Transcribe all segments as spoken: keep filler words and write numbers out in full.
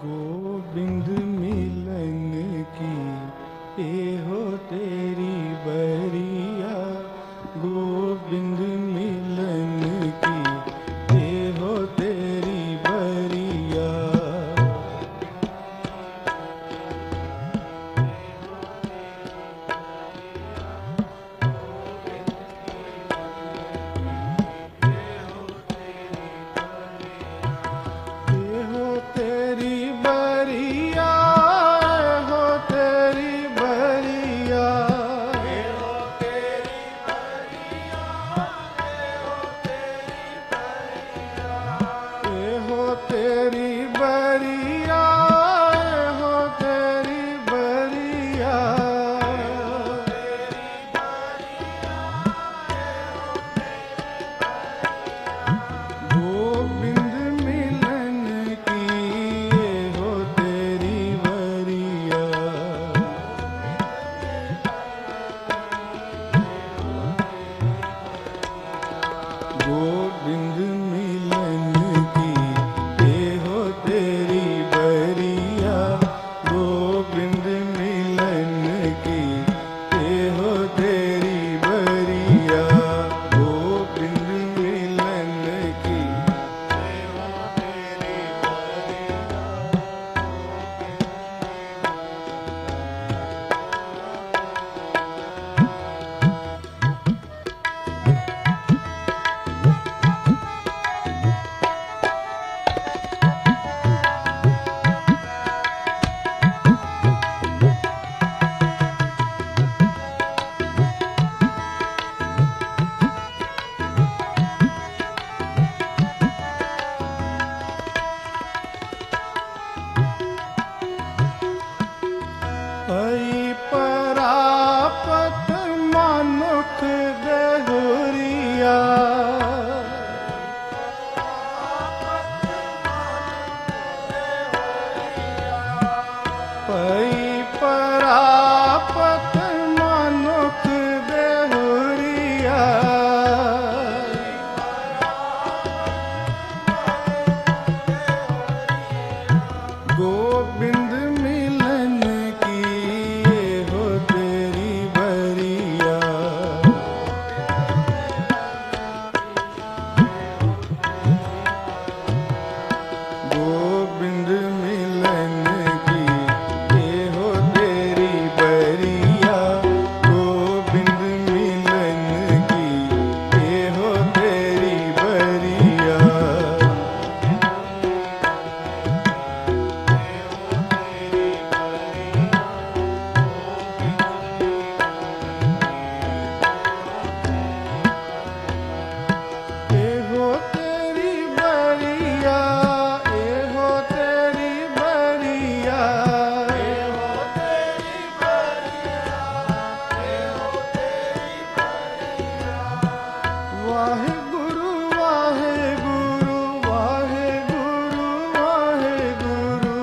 गोविंद मिलन की ए हो तेरी बरिया, गोविंद मिलन की ए हो तेरी बरिया। ए हो तेरी बरिया, ए हो तेरी बरिया, ए हो तेरी बरिया, ए हो तेरी बरिया, ए हो तेरी बरिया, गोविंद मिलन की ए हो तेरी बरिया। गोविंद मिलन की ए हो तेरी बरिया, गोविंद मिलन की ए हो तेरी बरिया, गोविंद मिलन की ए हो तेरी बरिया। ऐ परापत मनुख देहुरिया, ऐ परापत मनुख देहुरिया, गोविंद मिलन की ए हो तेरी बरिया। गोविंद मिलन की ए हो तेरी बरिया, गोविंद मिलन की ए हो तेरी बरिया। ए हो तेरी बरिया, ए हो तेरी बरिया, ए हो तेरी बरिया, ए हो तेरी बरिया। वाहे गुरु वाहे गुरु, वाहे गुरु वाहे गुरु,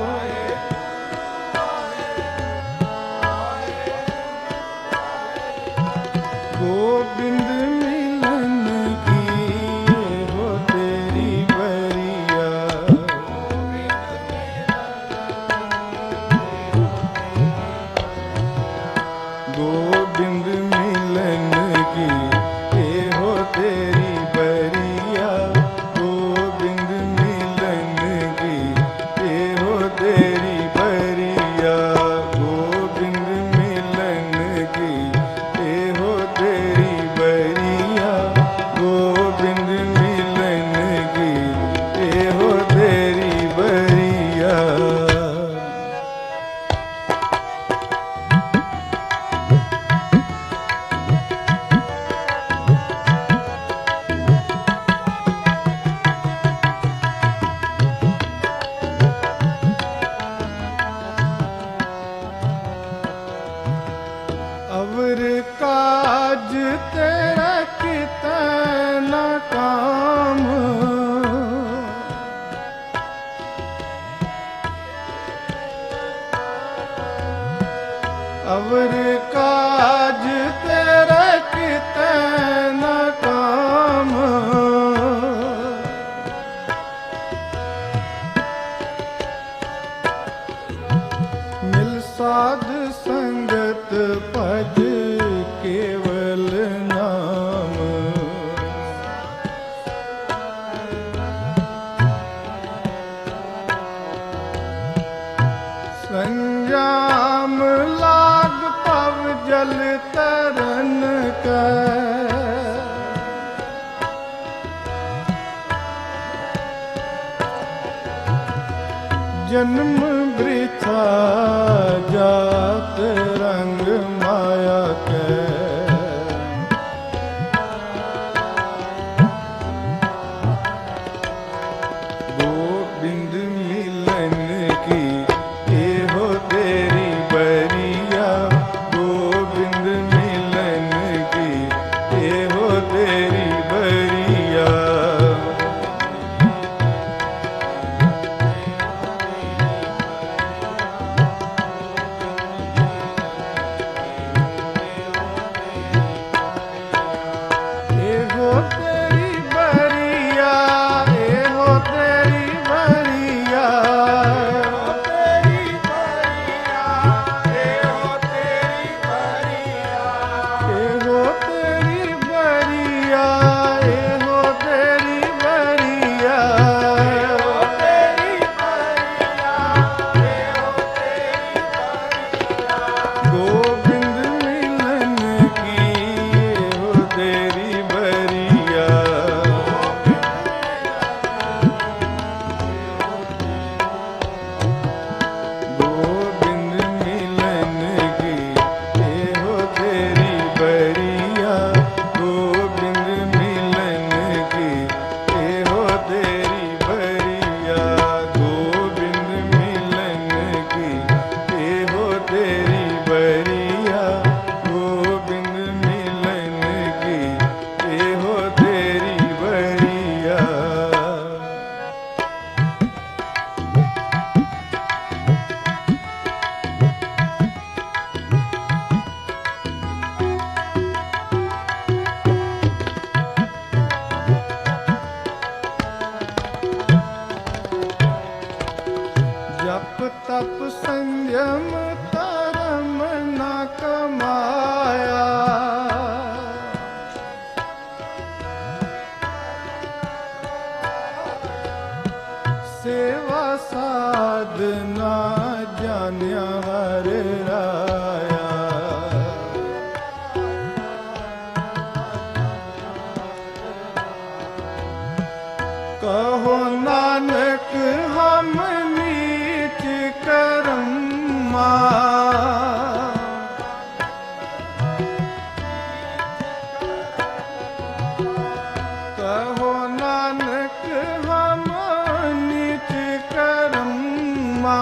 गोविंद मिलन की ए हो तेरी बरिया। गोविंद मिलन की ए हो तेरी बरिया, गोविंद मिलन की ए हो तेरी बरिया, गोविंद मिलन की ए हो तेरी बरिया, गोविंद मिलन की ए हो तेरी बरिया। अवर काज तेरा कितना काम, अवर काज तेरा कितना काम, साध संगत भज केवल नाम। संजाम लाग पव जल तरन कर, जन्म वृथा जात रंग माया के। गोबिंद मिलन की एहो तेरी बरिया, गोबिंद मिलन की एहो तेरी बरिया। जप तप संयम धर्म न कमाया, सेवा साधना जान्या हर राया। कहो नानक हम नीच कर्मा, कहो नानक हम नीच कर्मा।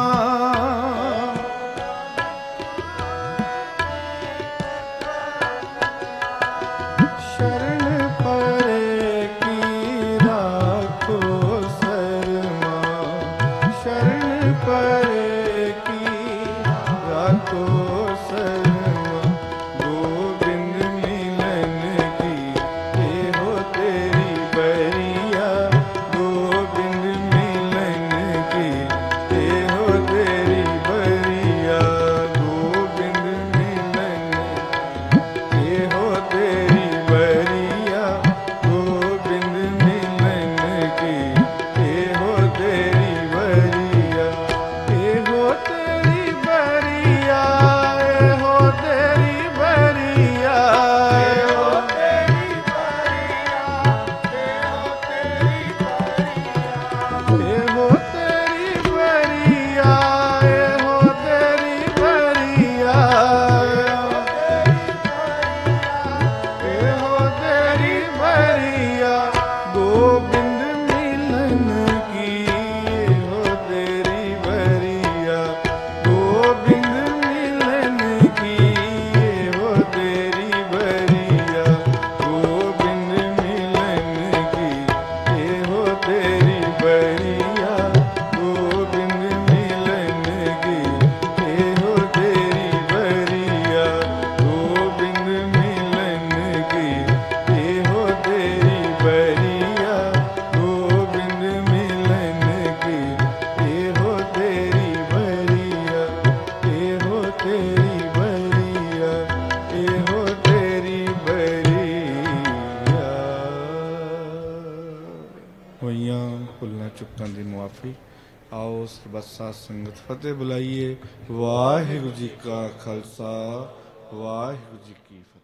शरण परे की राखो शर्मा, शरण परे की राखो शर्मा। गोबिंद मिलन की एहो तेरी बरिया, गोबिंद मिलन की एहो तेरी बरिया। गोबिंद मिलन एहो तेरी बरिया, गोबिंद मिलन की एहो तेरी बरिया। ਹੋਈਆਂ ਭੁੱਲਾਂ ਚੁੱਕਾਂ ਦੀ ਮੁਆਫੀ। ਆਓ ਸਰਬੱਤ ਸਾਧ ਸੰਗਤ ਫਤਿਹ ਬੁਲਾਈਏ। ਵਾਹਿਗੁਰੂ ਜੀ ਕਾ ਖਾਲਸਾ, ਵਾਹਿਗੁਰੂ ਜੀ ਕੀ ਫਤਿਹ।